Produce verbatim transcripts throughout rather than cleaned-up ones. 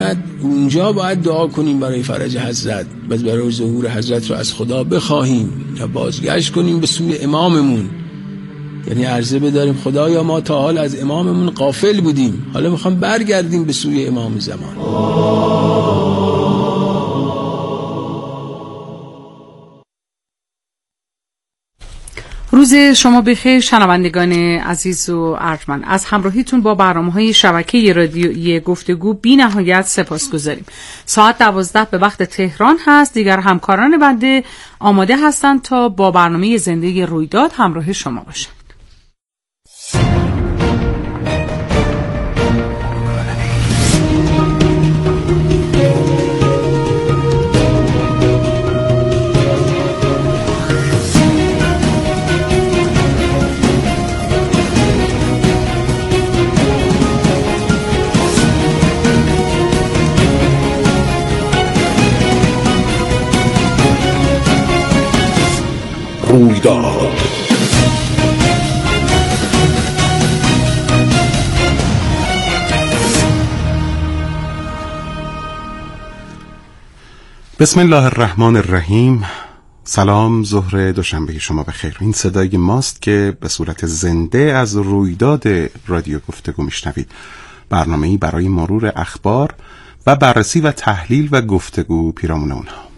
اونجا باید دعا کنیم برای فرج حضرت و برای ظهور حضرت رو از خدا بخواهیم و بازگشت کنیم به سوی اماممون، یعنی عرضه بداریم خدایا ما تا حال از اماممون غافل بودیم، حالا میخوام برگردیم به سوی امام زمان. روز شما بخیر شنوندگان عزیز و ارجمند، از همراهیتون با برنامه‌های شبکه رادیویی گفتگو بی نهایت سپاسگزاریم. ساعت دوازده به وقت تهران هست. دیگر همکاران بنده آماده هستند تا با برنامه زنده رویداد همراه شما باشند. رویداد بسم الله الرحمن الرحیم. سلام، ظهر دوشنبه شما بخیر. این صدای ماست که به صورت زنده از رویداد رادیو گفتگو میشنوید، برنامه‌ای برای مرور اخبار و بررسی و تحلیل و گفتگو پیرامون اونها.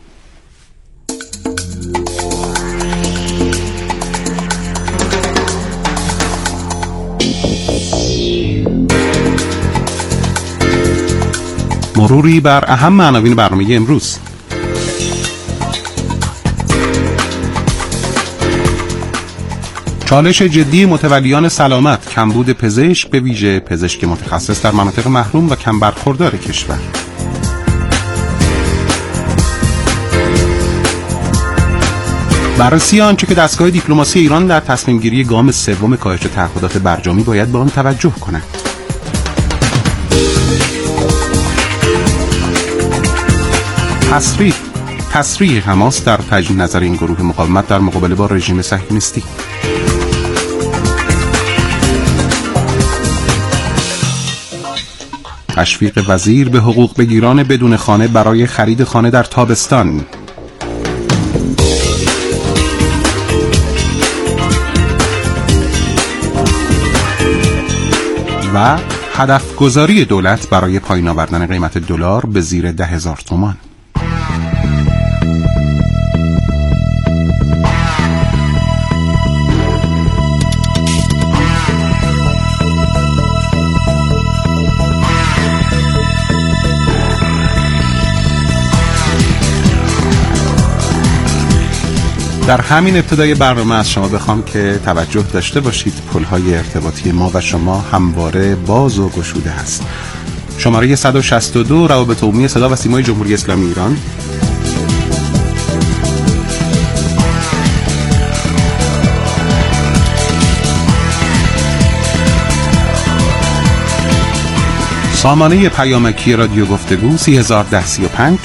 مروری بر اهم عناوین برنامه امروز. چالش جدی متولیان سلامت، کمبود پزشک به ویژه پزشک متخصص در مناطق محروم و کم برخوردار کشور. بررسی آنچه که دستگاه دیپلماسی ایران در تصمیم گیری گام سوم کاهش تعهدات برجامی باید به آن توجه کند. تصریح تصریح حماس در تجدید نظر این گروه مقاومت در مقابله با رژیم صهیونیستی. تشویق وزیر به حقوق بگیران بدون خانه برای خرید خانه در تابستان. و هدف گذاری دولت برای پایین آوردن قیمت دلار به زیر ده هزار تومان. در همین ابتدای برنامه از شما بخوام که توجه داشته باشید پل‌های ارتباطی ما و شما همواره باز و گشوده هست. شماره صد و شصت و دو روابط عمومی صدا و سیمای جمهوری اسلامی ایران، سامانه پیامکی رادیو گفتگو سی هزار و ده سی و پنج،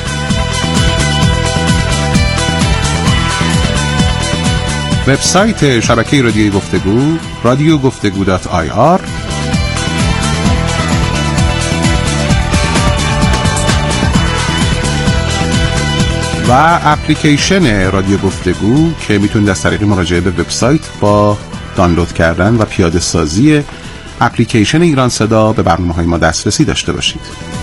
وبسایت شبکه رادیوی گفتگو رادیو گفتگو دات آی آر، و اپلیکیشن رادیو گفتگو که میتونید از طریق مراجعه به وبسایت با دانلود کردن و پیاده سازی اپلیکیشن ایران صدا به برنامه‌های ما دسترسی داشته باشید.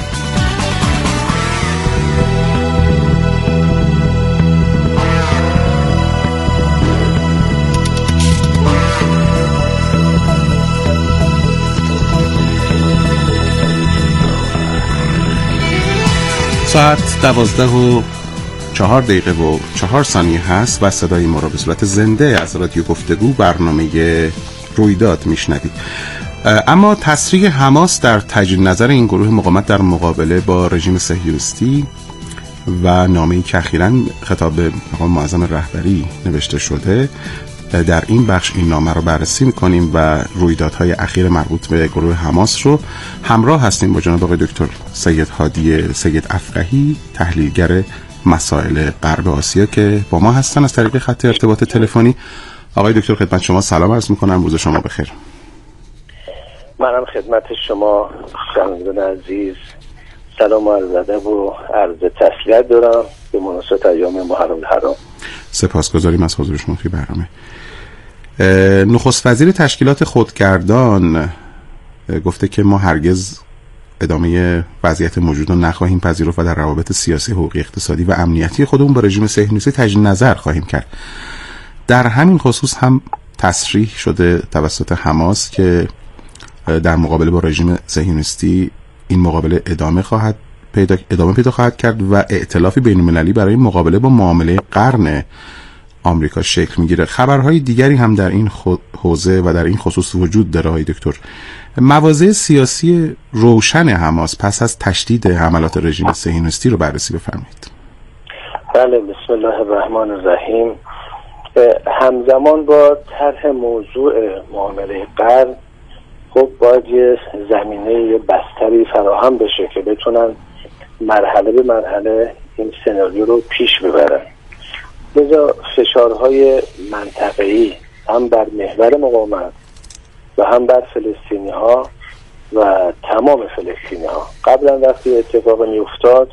ساعت دوازده و چهار دقیقه و چهار ثانیه هست و صدای ما را به صورت زنده از رادیو گفتگو برنامه رویداد میشنوید. اما تصریح حماس در تجدید نظر این گروه مقاومت در مقابله با رژیم صهیونیستی و نامه‌ای که اخیراً خطاب به مقام معظم رهبری نوشته شده، در این بخش این نامه رو بررسی می‌کنیم و رویدادهای اخیر مربوط به گروه حماس رو همراه هستیم با جناب آقای دکتر سید هادی سید افقهی، تحلیلگر مسائل غرب آسیا که با ما هستن از طریق خط ارتباط تلفنی. آقای دکتر خدمت شما سلام عرض می‌کنم، روز شما بخیر. منم خدمت شما شنوندگان عزیز سلام و عرض ادب و عرض تسلیت دارم به مناسبت ایام محرم الحرام. سپاسگزاریم از حضور شما توی برنامه. نخست وزیر تشکیلات خودگردان گفته که ما هرگز ادامه وضعیت موجود رو نخواهیم پذیرفت و در روابط سیاسی، حقوقی، اقتصادی و امنیتی خودمون با رژیم صهیونیستی تجدید نظر خواهیم کرد. در همین خصوص هم تصریح شده توسط حماس که در مقابله با رژیم صهیونیستی این مقابله ادامه خواهد پیدا ادامه پیدا خواهد کرد و ائتلافی بین‌المللی برای مقابله با معامله قرن آمریکا شکل میگیره. خبرهای دیگری هم در این حوزه و در این خصوص وجود داره های دکتر. مواضع سیاسی روشن حماس پس از تشدید حملات رژیم صهیونیستی رو بررسی بفرمایید. بله، بسم الله الرحمن الرحیم. همزمان با طرح موضوع معامله قرن خب باید یه زمینه یه بستری فراهم بشه که بتونن مرحله به مرحله این سناریو رو پیش ببرن. لذا فشارهای منطقه‌ای هم بر محور مقاومت و هم بر فلسطینی ها و تمام فلسطینی ها. قبلا وقتی اتفاق می افتاد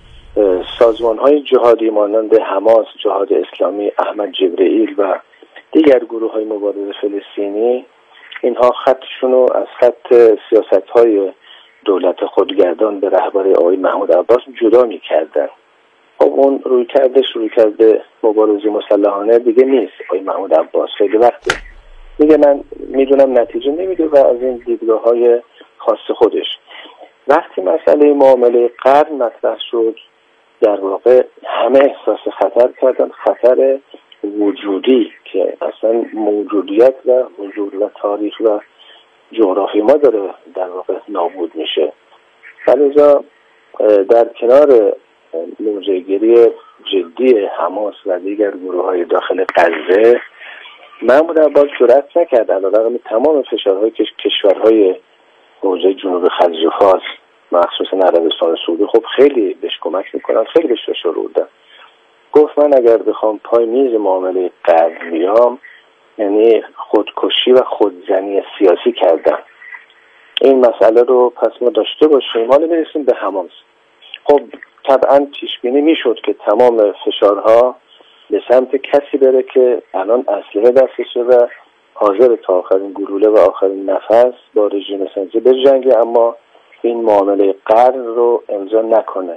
سازمان های جهادی مانند حماس، جهاد اسلامی، احمد جبرئیل و دیگر گروه های مبارز فلسطینی، اینها خطشون رو از خط سیاست های دولت خودگردان به رهبری آقای محمود عباس جدا می کردن. خب اون روی کردش روی کرده مبارزی مسلحانه دیگه نیست. آقای محمود عباس خیلی وقته میگه من میدونم نتیجه نمیده و از این دیدگاه های خاص خودش. وقتی مسئله معامله قرن مطرح شد در واقع همه احساس خطر کردن، خطر وجودی که اصلا موجودیت و حضور و تاریخ و جغرافی ما داره در واقع نابود میشه. ولذا در کنار موضع‌گیری جدی حماس و دیگر گروه های داخل غزه، محمود عباس جرأت نکرد علیرغم تمام فشارهای که کشورهای حوزه جنوب خلیج فارس مخصوصا عربستان سعودی خب خیلی بهش کمک میکنن، خیلی بهش فشار آوردن. گفت من اگر بخوام پای میز معامله قرن بیام یعنی خودکشی و خودزنی سیاسی کردم. این مسئله رو پس ما داشته باشیم. حالا برسیم به حماس. خب طبعا پیش بینی میشد که تمام فشارها به سمت کسی بره که الان اسلحه دستشه و حاضر تا آخرین گلوله و آخرین نفس با رژیم صهیونیستی بجنگه، اما این معامله قرن رو امضا نکنه.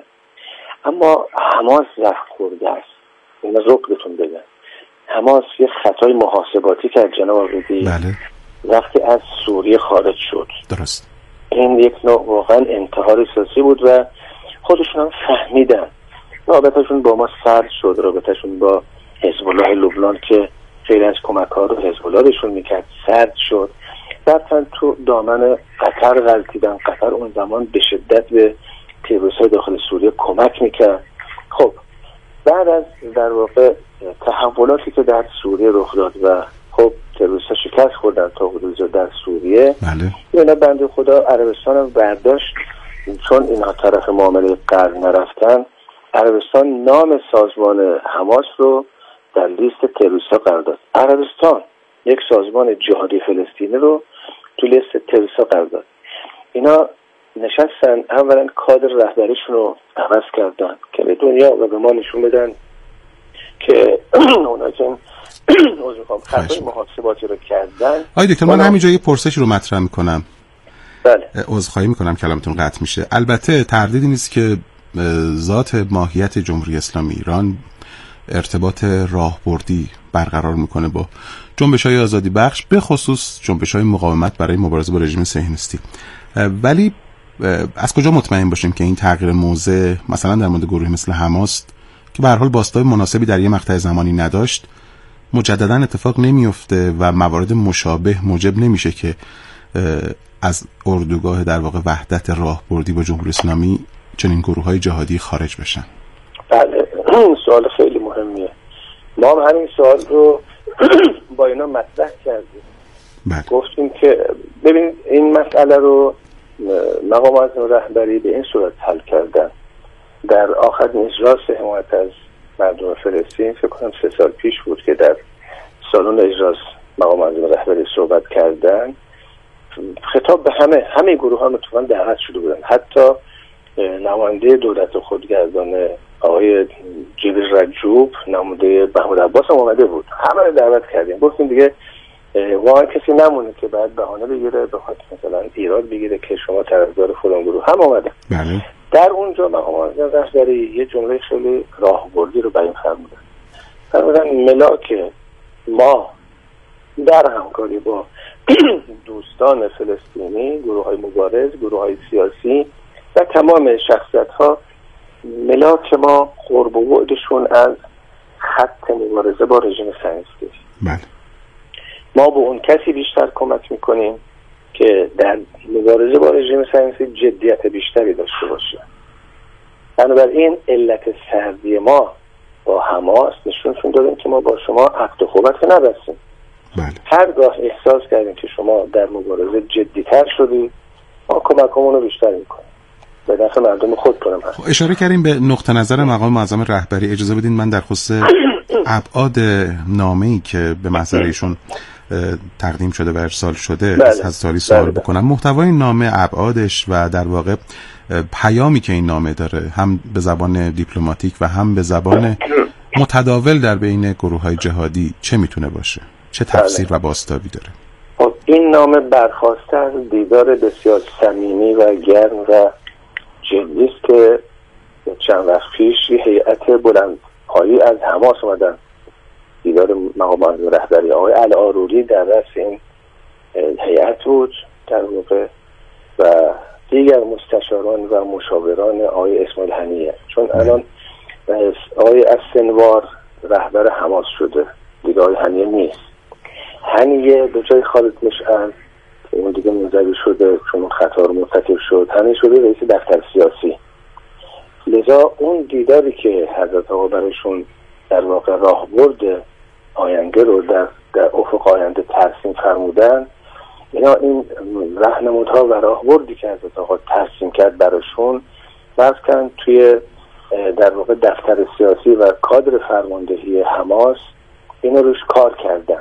اما حماس زخم خورده است. این رو بهتون بگم. حماس یه خطای محاسباتی کرد جناب آقایی. بله. وقتی از سوریه خارج شد. درست. این یک نوع واقعا انتحار سیاسی بود و خودشون هم فهمیدن. رابطهشون با ما سرد شد، رابطهشون با حزب الله لبنان که خیلی از کمک‌ها رو حزب الله بهشون میکرد سرد شد. رفتن تو دامن قطر غلطیدن. قطر اون زمان به شدت به تروریست‌های داخل سوریه کمک میکرد. خب بعد از در واقع تحولاتی که در سوریه رخ داد و خب تروریست‌ها شکست خوردن تا حدود در سوریه، بله. اینا بنده خدا عربستان هم برداشت، چون اینها طرف معامله قرن نرفتن، عربستان نام سازمان حماس رو در لیست تروریست‌ها قرار داد. عربستان یک سازمان جهادی فلسطینی رو تو لیست تروریست‌ها قرار داد. اینا نشستن اولا کادر رهبریشون رو عوض کردن که به دنیا و به ما نشون بدن که اونا که اوز میخوام خطای محاسباتی رو کردن. آی دکتر من همینجا یه پرسش رو مطرح میکنم. بله. عذرخواهی میکنم کلامتون قطع میشه. البته تردیدی نیست که ذات ماهیت جمهوری اسلامی ایران ارتباط راهبردی برقرار میکنه با جنبش‌های آزادی بخش، به خصوص جنبش‌های مقاومت برای مبارزه با رژیم صهیونیستی. ولی از کجا مطمئن باشیم که این تغییر موضع مثلا در مورد گروهی مثل حماس که به هر حال باستای مناسبی در یه مقطع زمانی نداشت مجددا اتفاق نمیفته و موارد مشابه موجب نمیشه که از اردوگاه در واقع وحدت راهبردی با جمهوری اسلامی چنین گروه‌های جهادی خارج بشن؟ بله، سوال خیلی مهمیه. ما هم همین سوال رو با اینا مطرح کردیم. بله. گفتیم که ببین این مسئله رو مقامات رهبری به این صورت حل کردن. در آخرین اجلاس حمایت از مردم فلسطین فکر کنم سه سال پیش بود که در سالن اجلاس مقامات رهبری صحبت کردن. خطاب به همه همه گروه ها متفاوت دعوت شده بودن، حتی نماینده دولت خودگردان آقای جبریل رجوب، نماینده محمود عباس هم اومده بود. همه رو دعوت کردیم، گفتیم دیگه واقعا کسی نمونه که بعد بهانه بگیره بخواد مثلا ایراد بگیره که شما طرفدار فلان گروه. هم اومده. بله. در اونجا مقام رهبری یه جمله خیلی راهبردی رو بیان فرمودن. فرمودن ملاک ما در همکاری با دوستان فلسطینی، گروه های مبارز، گروه های سیاسی و تمام شخصیت ها، ملاک ما قرب و بعدشون از خط مبارزه با رژیم صهیونیستی. بله. ما به اون کسی بیشتر کمک میکنیم که در مبارزه با رژیم صهیونیستی جدیت بیشتری داشته باشه. بنابراین علت سردی ما با حماس نشونشون دادیم که ما با شما عقد و خوبت نبستیم. بله. هرگاه احساس کردیم که شما در مبارزه جدیتر شدید، ما کمکمون رو بیشتر میکنیم به نفع مردم خود کنم. خب اشاره کردیم به نقطه نظر مقام معظم رهبری. اجازه بدین من در خصوص ابعاد نامه‌ای که به محضر ایشون تقدیم شده و ارسال شده بله. از حضرت سوال بله. بکنم. محتوای نامه، ابعادش و در واقع پیامی که این نامه داره، هم به زبان دیپلماتیک و هم به زبان متداول در بین گروه‌های جهادی، چه میتونه باشه؟ چه تفسیر بله. و بازتابی داره؟ خب این نامه برخواسته از دیدار بسیار صمیمی و گرم و جدی است که چند وقت پیش هیئت بلندپایه‌ای از حماس اومدن دیدار مقام معظم رهبری. آقای العاروری در رأس این هیئت بود در واقع و دیگر مستشاران و مشاوران آقای اسماعیل هنیه، چون الان آقای السنوار رهبر حماس شده، دیگه آقای هنیه نیست. هنیه به جای خالد مشعل که اون دیگه منزوی شده چون خطا رو مرتکب شد، هنیه شده رئیس دفتر سیاسی. لذا اون دیداری که حضرت آقا برایشون در واقع راهبرد آینده رو در, در افق آینده ترسیم فرمودن، اینا این راهنمودها و راهبردی که حضرت آقا ترسیم کرد براشون وضع کردن توی در واقع دفتر سیاسی و کادر فرماندهی حماس، اینو روش کار کردن.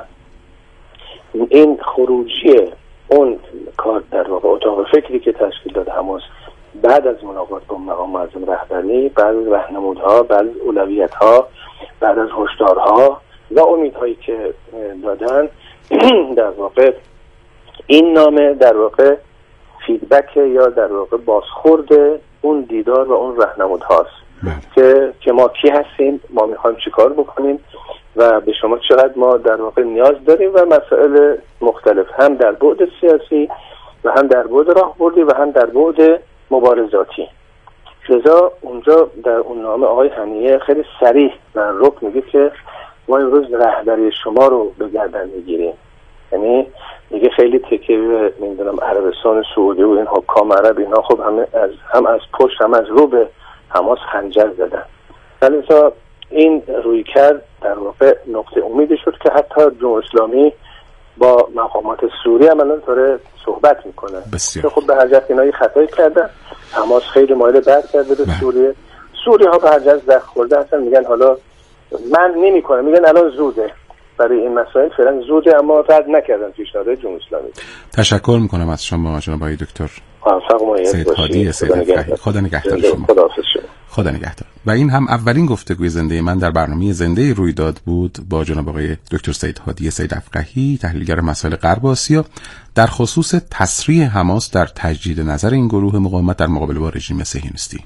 این خروجی اون کار در واقع اتاق فکری که تشکیل داد حماس بعد از ملاقات با مقام معظم رهبری، بعد از راهنمودها، بعد از اولویت‌ها، بعد از هشدارها و امیدهایی که دادن، در واقع این نامه در واقع فیدبک یا در واقع بازخورد اون دیدار و اون راهنمودهاست که که ما کی هستیم، ما میخوایم چیکار بکنیم و به شما چقدر ما در واقع نیاز داریم و مسائل مختلف، هم در بعد سیاسی و هم در بعد راهبردی و هم در بعد مبارزاتی. لذا اونجا در اون نامه آقای هنیه خیلی صریح و رک میگه که ما امروز رهبری شما رو به گردن میگیریم. یعنی میگه خیلی تکیه به نمیدونم عربستان سعودی و این حکام عرب، اینا خب هم از هم از پشت هم از رو به حماس خنجر زدن. لذا این روی کرد در واقع نقطه امیدی شد که حتی جمهوری اسلامی با مقامات سوریه هم الان داره صحبت میکنه که خب به هر جهت اینا خطایی کردن، حماس خیلی مایل بر کرده به سوریه، سوریه ها به هر جهت زخم خورده هستن، میگن حالا من نمیکنم، میگن الان زوده برای این مسائل، فعلا زوده، اما رد نکردن پیشنهاد جمهوری اسلامی. تشکر میکنم از شما جناب آقای دکتر سید هادی سید افقهی. خدا نگهدار شما. خدا نگهدار. و این هم اولین گفتگوی زنده من در برنامه زنده رویداد بود با جناب آقای دکتر سید هادی سید افقهی، تحلیلگر مسائل غرب آسیا، در خصوص تسریع حماس در تجدید نظر این گروه مقاومت در مقابله با رژیم صهیونیستی.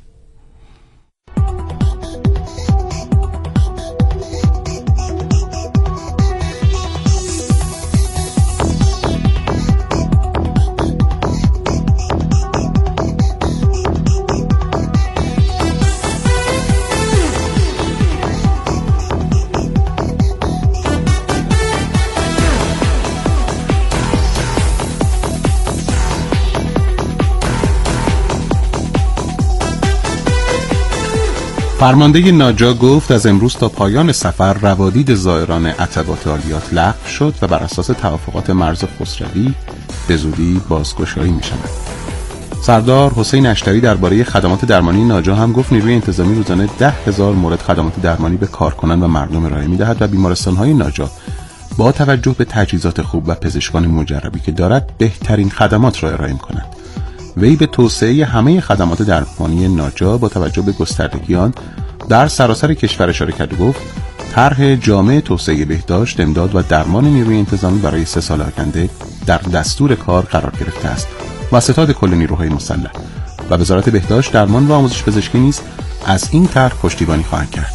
فرمانده ناجا گفت از امروز تا پایان سفر روادید زائران عتبات عالیات لغو شد و بر اساس توافقات مرز خسروی به زودی بازگشایی می شود. سردار حسین اشتری درباره خدمات درمانی ناجا هم گفت نیروی انتظامی روزانه ده هزار مورد خدمات درمانی به کارکنان و مردم ارائه می دهد و بیمارستان‌های ناجا با توجه به تجهیزات خوب و پزشکان مجربی که دارد بهترین خدمات را ارائه می کند. وی به توسعه همه خدمات درمانی ناجا با توجه به گستردگی آن در سراسر کشور اشاره کرد و گفت طرح جامع توسعه بهداشت، امداد و درمان نیروی انتظامی برای سه سال آینده در دستور کار قرار گرفته است و ستاد کل نیروهای مسلح و وزارت بهداشت، درمان و آموزش پزشکی نیز از این طرح پشتیبانی خواهند کرد.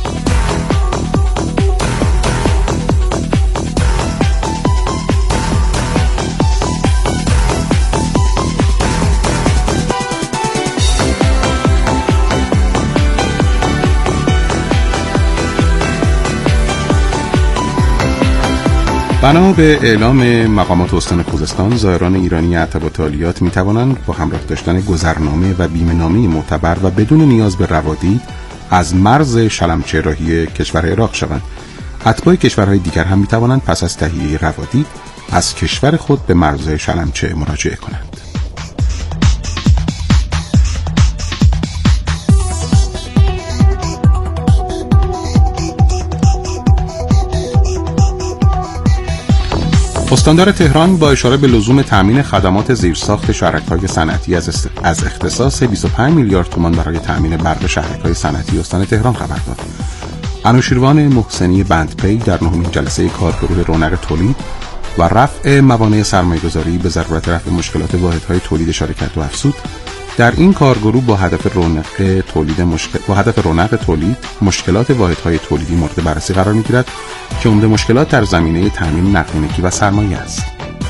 بنا به اعلام مقامات استان خوزستان، زائران ایرانی اعتبار عالیات می توانند با همراه داشتن گذرنامه و بیمه‌نامه معتبر و بدون نیاز به روادید از مرز شلمچه راهی کشور عراق شوند. اتباع کشورهای دیگر هم می توانند پس از تهیه روادید از کشور خود به مرز شلمچه مراجعه کنند. استاندار تهران با اشاره به لزوم تامین خدمات زیرساخت شهرک‌های صنعتی از است... از اختصاص بیست و پنج میلیارد تومان برای تامین برق شهرک‌های صنعتی استان تهران خبر داد. انوشیروان محسنی بندپی در نهمین جلسه کارگروه رونق تولید و رفع موانع سرمایه‌گذاری به ضرورت رفع مشکلات واحدهای تولید اشاره کرد و افزود در این کارگروه با هدف رونق تولید مشکل با هدف رونق تولید مشکلات واحدهای تولیدی مورد بررسی قرار می‌گیرد که عمده مشکلات در زمینه تامین نقدینگی و سرمایه است.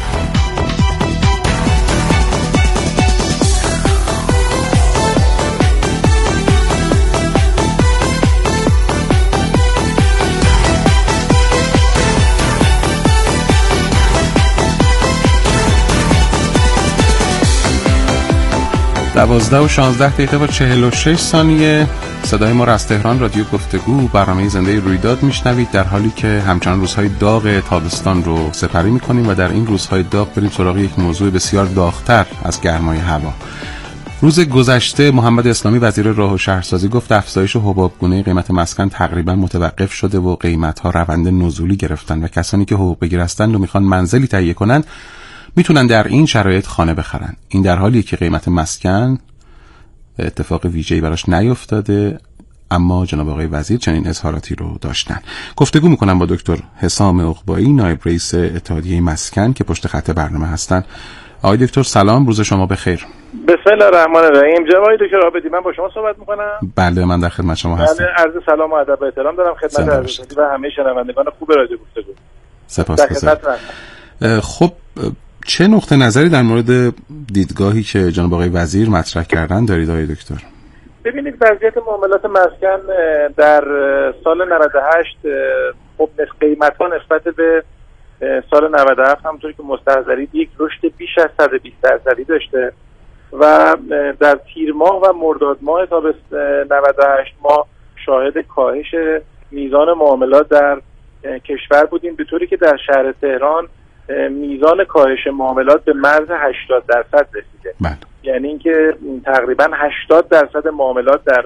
دوازده و شانزده دقیقه و چهل و شش ثانیه صدای ما را از تهران رادیو گفتگو برنامه زنده رویداد میشنوید، در حالی که همچنان روزهای داغ تابستان رو سپری میکنیم و در این روزهای داغ بریم سراغ یک موضوع بسیار داغتر از گرمای هوا. روز گذشته محمد اسلامی وزیر راه و شهرسازی گفت افزایش حبابگونه قیمت مسکن تقریبا متوقف شده و قیمت‌ها روند نزولی گرفتن و کسانی که حقوق بگیر هستند و میخوان منزلی تهیه کنند میتونن در این شرایط خانه بخرن. این در حالیه که قیمت مسکن اتفاق ویژه‌ای براش نیفتاده، اما جناب آقای وزیر چنین اظهاراتی رو داشتن. گفتگو میکنم با دکتر حسام عقبایی، نایب رئیس اتحادیه مسکن که پشت خط برنامه هستن. آقای دکتر سلام، روز شما بخیر. بسم الله الرحمن الرحیم. جناب دکتر عابدی، من با شما صحبت میکنم. بله، من در خدمت شما هستم. بله، عرض سلام و ادب و احترام دارم خدمت حضرت و همه شنوندگان خوب رادیو گفتگو. سپاسگزارم. خب چه نقطه نظری در مورد دیدگاهی که جناب آقای وزیر مطرح کردن دارید آقای دکتر؟ ببینید، وضعیت معاملات مسکن در سال نود و هشت خب قیمت‌ها نسبت به سال نود و هفت همونطوری که مستحضرید یک رشد بیش از صد و بیست درصدی داشته و در تیر ماه و مرداد ماه تابستان نود و هشت ما شاهد کاهش میزان معاملات در کشور بودیم، به طوری که در شهر تهران میزان کاهش معاملات به مرز هشتاد درصد رسیده. بله. یعنی اینکه تقریبا هشتاد درصد معاملات در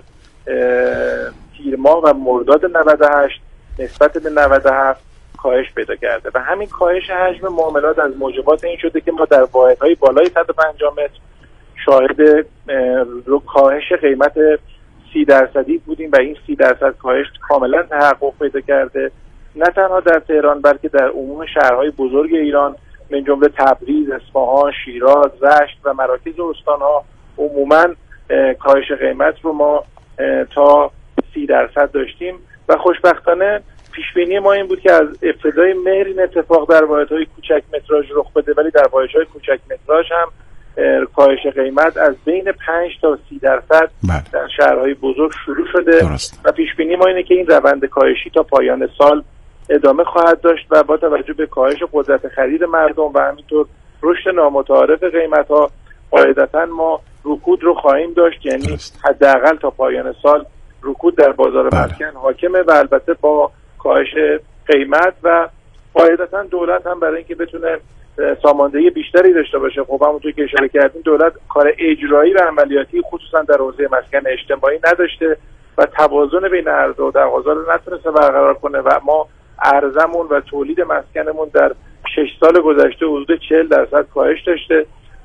تیر ماه و مرداد نود و هشت نسبت به نود و هفت کاهش پیدا کرده و همین کاهش حجم معاملات از موجبات این شده که ما در واحدهای بالای صد و پنجاه متر شاهد رو کاهش قیمت سی درصدی بودیم و این سی درصد کاهش کاملا تحقق پیدا کرده، نه تنها در تهران بلکه در عموم شهرهای بزرگ ایران من جمله تبریز، اصفهان، شیراز، رشت و مراکز استانها عموما کاهش قیمت رو ما تا سی درصد داشتیم و خوشبختانه پیشبینی ما این بود که از ابتدای مهر این اتفاق در واحدهای کوچک متراژ رخ بده، ولی در واحدهای کوچک متراژ هم کاهش قیمت از بین پنج تا سی درصد در شهرهای بزرگ شروع شده. درست. و پیشبینی ما اینه که این روند کاهشی تا پایان سال ادامه خواهد داشت و با توجه به کاهش قدرت خرید مردم و همینطور رشد نامتعارف قیمت‌ها قاعدتاً ما رکود رو خواهیم داشت، یعنی حداقل تا پایان سال رکود در بازار مسکن حاکمه و البته با کاهش قیمت و قاعدتاً دولت هم برای اینکه بتونه ساماندهی بیشتری داشته باشه، خب همونطور که اشاره کردیم دولت کار اجرایی و عملیاتی خصوصا در حوزه مسکن اجتماعی نداشته و توازن بین عرضه و تقاضا رو نتونسته برقرار کنه و ما عرضمون و تولید مسکنمون در شش سال گذشته حدود چهل درصد کاهش داشته. خب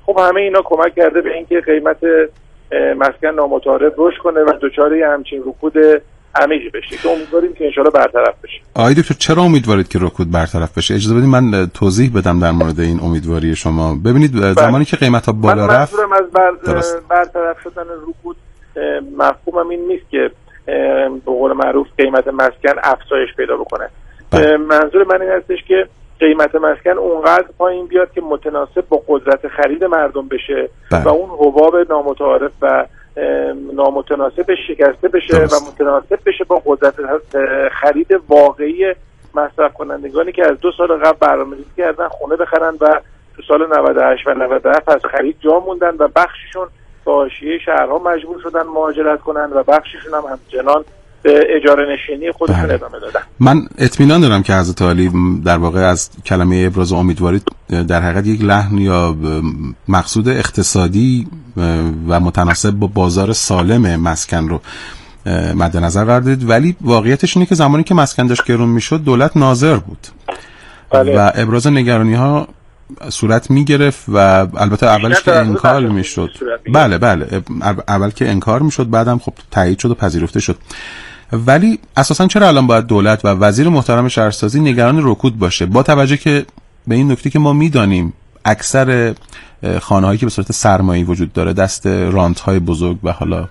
خب همه اینا کمک کرده به اینکه قیمت مسکن نامتعارف رشد کنه و دچار همچین رکود عمیقی بشه که امیدواریم که انشالله برطرف بشه. آقای دکتر چرا امیدوارید که رکود برطرف بشه؟ اجازه بدید من توضیح بدم در مورد این امیدواری شما. ببینید زمانی که قیمت‌ها بالا رفت، منظورم از بر... برطرف شدن رکود مفهومم این نیست که به قول معروف قیمت مسکن افزایش پیدا بکنه. بله. منظور من این هستش که قیمت مسکن اونقدر پایین بیاد که متناسب با قدرت خرید مردم بشه. بله. و اون حباب نامتعارف و نامتناسب شکسته بشه. درست. و متناسب بشه با قدرت خرید واقعی مصرف کنندگانی که از دو سال قبل برنامه‌ریزی کردن خونه بخرن و تو سال نود و هشت و نود و هفت از خرید جا موندن و بخششون به حاشیه شهرها مجبور شدن مهاجرت کنن و بخششون هم همچنان به اجاره نشینی خودشون بله. ادامه دادن. من اطمینان دارم که حضرت عالی در واقع از کلمه ابراز امیدواری در حقیقت یک لحن یا مقصود اقتصادی و متناسب با بازار سالم مسکن رو مد نظر قرار دید، ولی واقعیتش اینه که زمانی که مسکن داشت گرون میشد دولت ناظر بود. بله. و ابراز نگرانی ها صورت می گرفت و البته اولش که انکار می شد. بله بله اول که انکار می شد، بعدم خب تایید شد و پذیرفته شد. ولی اساسا چرا الان باید دولت و وزیر محترم شهرسازی نگران رکود باشه، با توجه که به این نکته که ما میدانیم اکثر خانه‌هایی که به صورت سرمایه‌ای وجود داره دست رانت‌های بزرگ و حالا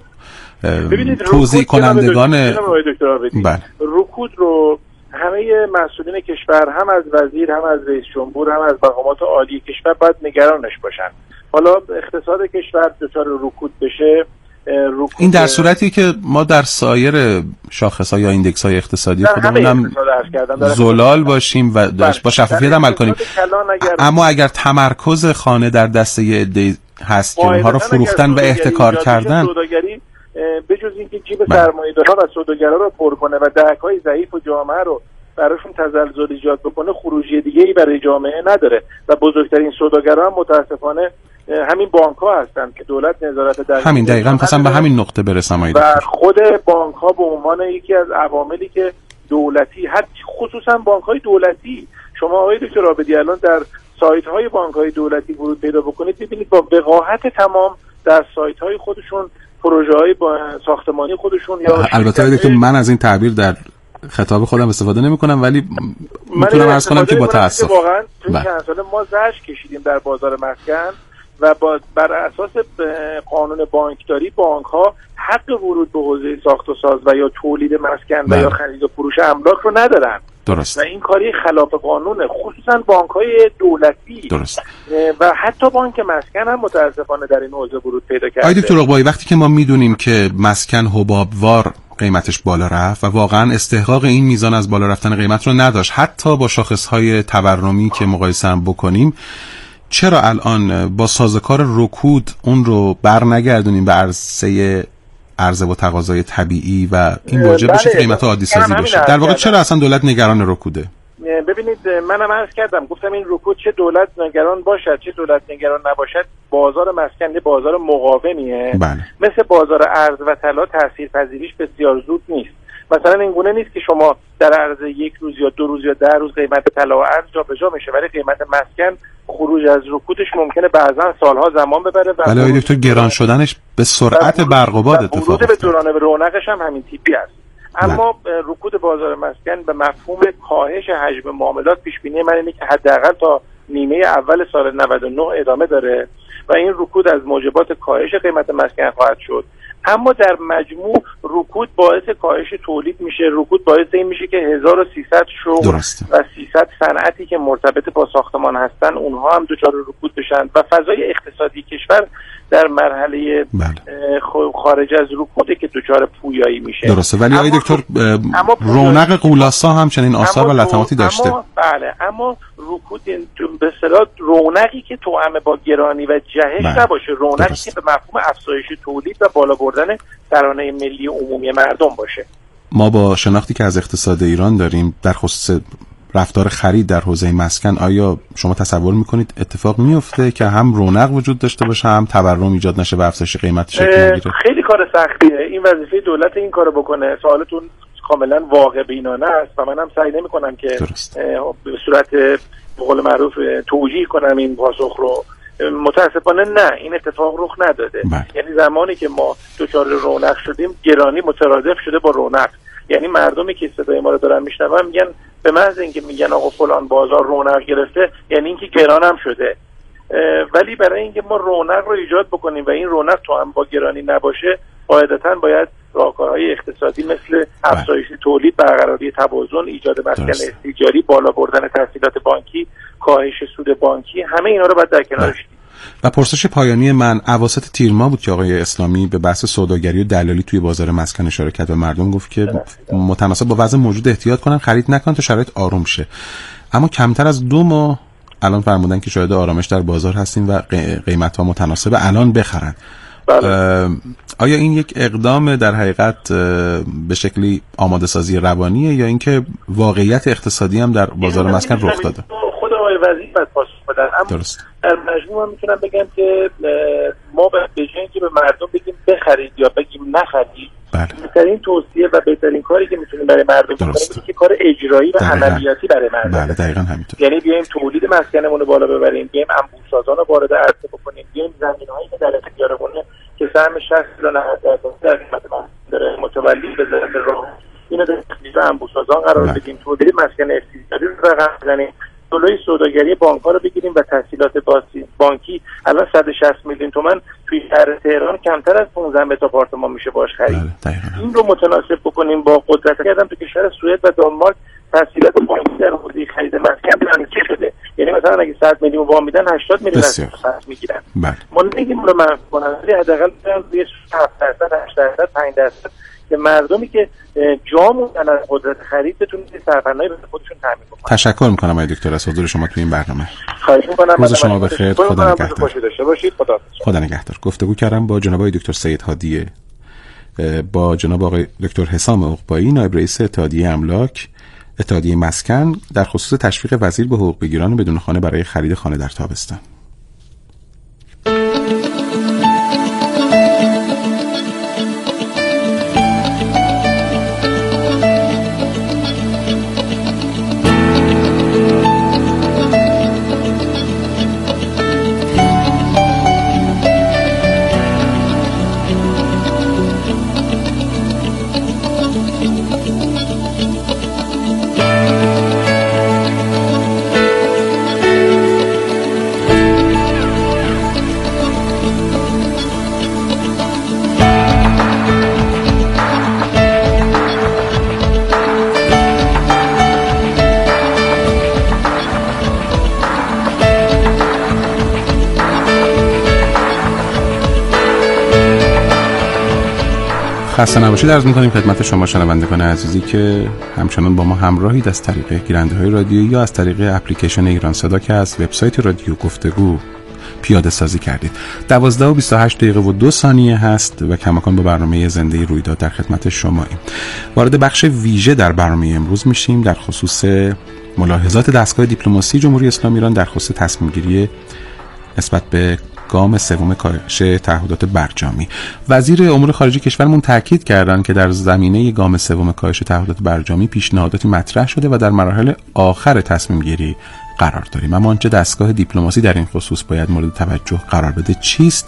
توزیع کنندگان بله. رکود رو همه مسئولین کشور، هم از وزیر، هم از رئیس جمهور، هم از مقامات عالی کشور باید نگرانش باشن. حالا اقتصاد کشور دچار رکود بشه، رکود این در صورتی که ما در سایر شاخص‌ها یا ایندکس‌های اقتصادی خودمون هم زلال باشیم و با شفافیت عمل کنیم، اگر اما اگر تمرکز خانه در دست یه عده هست که اونها رو فروختن و احتکار کردن، به جز اینکه جیب سرمایه‌داران و سوداگرا رو پر کنه و دهک‌های ضعیف و جامعه رو براشون تزلزل ایجاد بکنه، خروجی دیگه‌ای برای جامعه نداره و بزرگترین سوداگرا هم متاسفانه همین بانک‌ها هستن که دولت نظارت در همین دقیقاً خواستم به همین نقطه برسم. و خود بانک‌ها به عنوان یکی از عواملی که دولتی، حتی خصوصا بانک‌های دولتی، شما آقای دکتر عابدی الان در سایت‌های بانک‌های دولتی ورود پیدا بکنید ببینید با وقاحت تمام در سایت‌های خودشون پروژه‌های با ساختمانی خودشون یا البته که من از این تعبیر در خطاب خودم استفاده نمی‌کنم، ولی میتونم عرض کنم که با تأسف واقعا تو چند سال ما زجر کشیدیم در بازار مسکن و با بر اساس قانون بانکداری بانک‌ها حق ورود به حوزه ساخت و ساز و یا تولید مسکن و یا خرید و فروش املاک رو ندارن. درست. و این کاری خلاف قانونه، خصوصا بانک‌های دولتی. درست. و حتی بانک مسکن هم متاسفانه در این حوزه ورود پیدا کرده. آقای دکتر عقبایی، وقتی که ما میدونیم که مسکن حبابوار قیمتش بالا رفت و واقعا استحقاق این میزان از بالا رفتن قیمت رو نداشت، حتی با شاخص‌های تورمی که مقایسه هم بکنیم، چرا الان با سازوکار رکود اون رو بر نگردونیم به عرصه عرضه و تقاضای طبیعی و این موجب بشه که قیمت عادی سازی بشه؟ در واقع چرا اصلا دولت نگران رکوده؟ ببینید منم عرض کردم، گفتم این رکود چه دولت نگران باشد چه دولت نگران نباشد، بازار مسکن بازار مقاومیه. بله. مثل بازار ارز و طلا تاثیرپذیریش بسیار زود نیست. مثلا این گونه نیست که شما در عرض یک روز یا دو روز یا ده روز قیمت طلا و ارز جابجا میشه، ولی قیمت مسکن خروج از رکودش ممکنه بعضا سالها زمان ببره. ولی آقای دکتر گران شدنش به سرعت برق و باد اتفاق افتاد. ورود به دوران رونقش هم همین تیپی است. اما رکود بازار مسکن به مفهوم کاهش حجم معاملات پیش بینی من اینه که حداقل تا نیمه اول سال نود و نه ادامه داره و این رکود از موجبات کاهش قیمت مسکن خواهد شد. اما در مجموع رکود باعث کاهش تولید میشه، رکود باعث این میشه که هزار و سیصد شغل و سیصد صنعتی که مرتبط با ساختمان هستن اونها هم دچار رکود بشن و فضای اقتصادی کشور در مرحله خارج از رکوده که دچار پویایی میشه. درسته، ولی آقای دکتر رونق قولاسا همچنین آثار و لطماتی داشته. اما بله، اما رکود به اصطلاح رونقی که توأم با گرانی و جهش بله. نباشه، رونقی درست. که به مفهوم افزایش تولید و بالا بردن ترانه ملی عمومی مردم باشه. ما با شناختی که از اقتصاد ایران داریم در خصوص رفتار خرید در حوزه مسکن، آیا شما تصور میکنید اتفاق میفته که هم رونق وجود داشته باشه هم تورم ایجاد نشه و افزایش قیمت شکل بگیره؟ خیلی کار سختیه، این وظیفه دولت این کارو بکنه. سوالتون کاملا واقع بینانه است و منم سعی نمیکنم که درست. به صورت به قول معروف توجیه کنم این پاسخ رو. متاسفانه نه، این اتفاق رخ نداده. بله. یعنی زمانی که ما دچار رونق شدیم گرانی مترادف شده با رونق. یعنی مردمی که صدای ما رو دارن میشنون میگن به محض اینکه میگن آقا فلان بازار رونق گرفته یعنی اینکه گران هم شده. ولی برای اینکه ما رونق رو ایجاد بکنیم و این رونق تو هم با گرانی نباشه قاعدتاً باید راهکارهای اقتصادی مثل افزایش تولید، برقراری توازن، ایجاد مسکن استیجاری، بالا بردن تسهیلات بانکی، کاهش سود بانکی، همه اینا رو باید در کنارش دید. و پرسش پایانی من اواسط تیر ماه بود که آقای اسلامی به بحث سوداگری و دلالی توی بازار مسکن اشاره کرد و مردم گفت که متناسب با وضع موجود احتیاط کنن، خرید نکنن تا شرایط آروم شه. اما کمتر از دو ماه الان فرمودن که شاید آرامش در بازار هستیم و قیمت‌ها متناسب الان بخرن. آیا این یک اقدام در حقیقت به شکلی آماده سازی روانیه یا اینکه واقعیت اقتصادی هم در بازار مسکن رخ داده؟ خود آقای وزیر باید پاسخ بدن. اما درست. در مجموع من میتونم بگم که ما به جای اینکه به مردم بگیم بخرید یا بگیم نخرید، بهترین توصیه و بهترین کاری که میتونیم برای مردم بکنیم اینه که کار اجرایی و عملیاتی برای مردم. بله دقیقاً همینطور. یعنی بیایم تولید مسکنمون رو بالا ببریم، بیایم انبوه‌سازان رو وارد عرصه بکنیم، بیایم زمین‌هایی که در اختیارمونه که سهم شصت تا نود درصد در قیمت داره متولی به ذات راه اینو در اختیار انبوه‌سازان قرار بدیم، تولید مسکن استیجاری رو رقم بزنیم، جلوی سوداگری بانک‌ها رو بگیریم و تسهیلات بانکی الان صد و شصت میلیون تومان توی شهر تهران کمتر از پانزده متر آپارتمان میشه باش خرید. این رو متناسب بکنیم با قدرت کردم تو کشور سوئد و دانمارک تسهیلات بانکی در حوزه خرید مسکن منفی شده. یعنی مثلا اگه صد میلیون وام میدن هشتاد میلیون از پس میگیرن. ما نمیگیم رو منفی کنن، ولی حداقل روی هفت درصد، هشت درصد، پنج درصد که مردمی که جا موندن از قدرت خرید بتونن سرپناهی به خودشون تامین کنن. تشکر میکنم آقای دکتر از حضور شما توی این برنامه. خواهش میکنم. روز شما بخیر. خدا نگهدار. خدا خدا نگهدار. گفتگو کردم با جناب آقای دکتر سید هادی، با جناب آقای دکتر حسام عقبایی، نایب رئیس اتحادیه املاک، اتحادیه مسکن، در خصوص تشویق وزیر به حقوق بگیران بدون خانه برای خرید خانه در تابستان. خسته نباشید عرض می‌کنیم خدمت شما شنوندگان عزیزی که همچنان با ما همراهید از طریق گیرنده‌های رادیویی یا از طریق اپلیکیشن ایران صدا که از وبسایت رادیو گفتگو پیاده سازی کردید. دوازده و بیست و هشت دقیقه و دو ثانیه هست و کماکان با برنامه زنده رویداد در خدمت شماییم. وارد بخش ویژه در برنامه امروز میشیم در خصوص ملاحظات دستگاه دیپلماسی جمهوری اسلامی ایران در خصوص تصمیم گیری نسبت به گام سوم کاهش تعهدات برجامی. وزیر امور خارجه کشورمون تاکید کردند که در زمینه گام سوم کاهش تعهدات برجامی پیشنهاداتی مطرح شده و در مراحل آخر تصمیم گیری قرار داریم. اما آنچه دستگاه دیپلماسی در این خصوص باید مورد توجه قرار بده چیست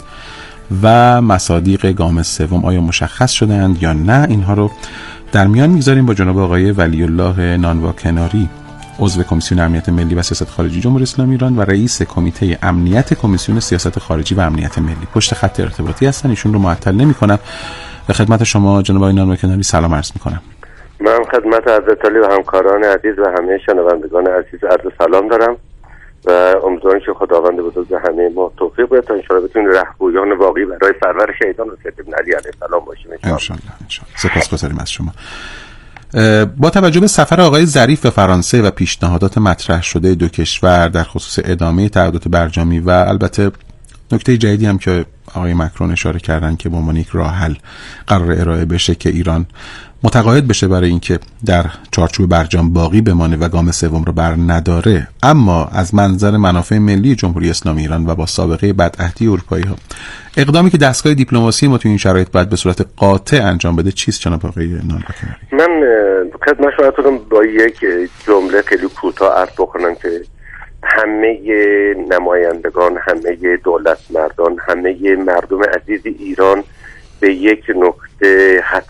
و مصادیق گام سوم آیا مشخص شده‌اند یا نه، اینها رو در میان میگذاریم با جناب آقای ولی الله نانوا کناری، عضو کمیسیون امنیت ملی و سیاست خارجی جمهوری اسلامی ایران و رئیس کمیته امنیت کمیسیون سیاست خارجی و امنیت ملی. پشت خط ارتباطی هستن، ایشون رو معطل نمی‌کنم. به خدمت شما جناب آقای نانوا کناری سلام عرض می‌کنم. من خدمت حضرت علی و همکاران عزیز و همه شنوندگان عزیز عرض سلام دارم و امیدوارم که خداوند بزرگ همه ما توفیق بده تا ان شاءالله بتونیم رهبویان واقعی برای سرور شهیدان و سید ابن علی علیه السلام باشیم ان شاء الله. ان شاء الله. سپاسگزاریم از شما. با توجه به سفر آقای ظریف به فرانسه و پیشنهادات مطرح شده دو کشور در خصوص ادامه تعهدات برجامی و البته نکته جدیدی هم که آقای مکرون اشاره کردن که به عنوان یک راه حل قرار ارائه بشه که ایران متقاعد بشه برای اینکه در چارچوب برجام باقی بمانه و گام سوم رو بر نداره، اما از منظر منافع ملی جمهوری اسلامی ایران و با سابقه بدعهدی اروپایی ها اقدامی که دستگاه دیپلماسی ما تو این شرایط باید به صورت قاطع انجام بده چیست جناب آقای نانوا کناری؟ من خدمت شما با یک جمله خیلی کوتاه عرض بکنم که همه نمایندگان، همه دولت مردان، همه مردم عزیز ایران به یک نکته حد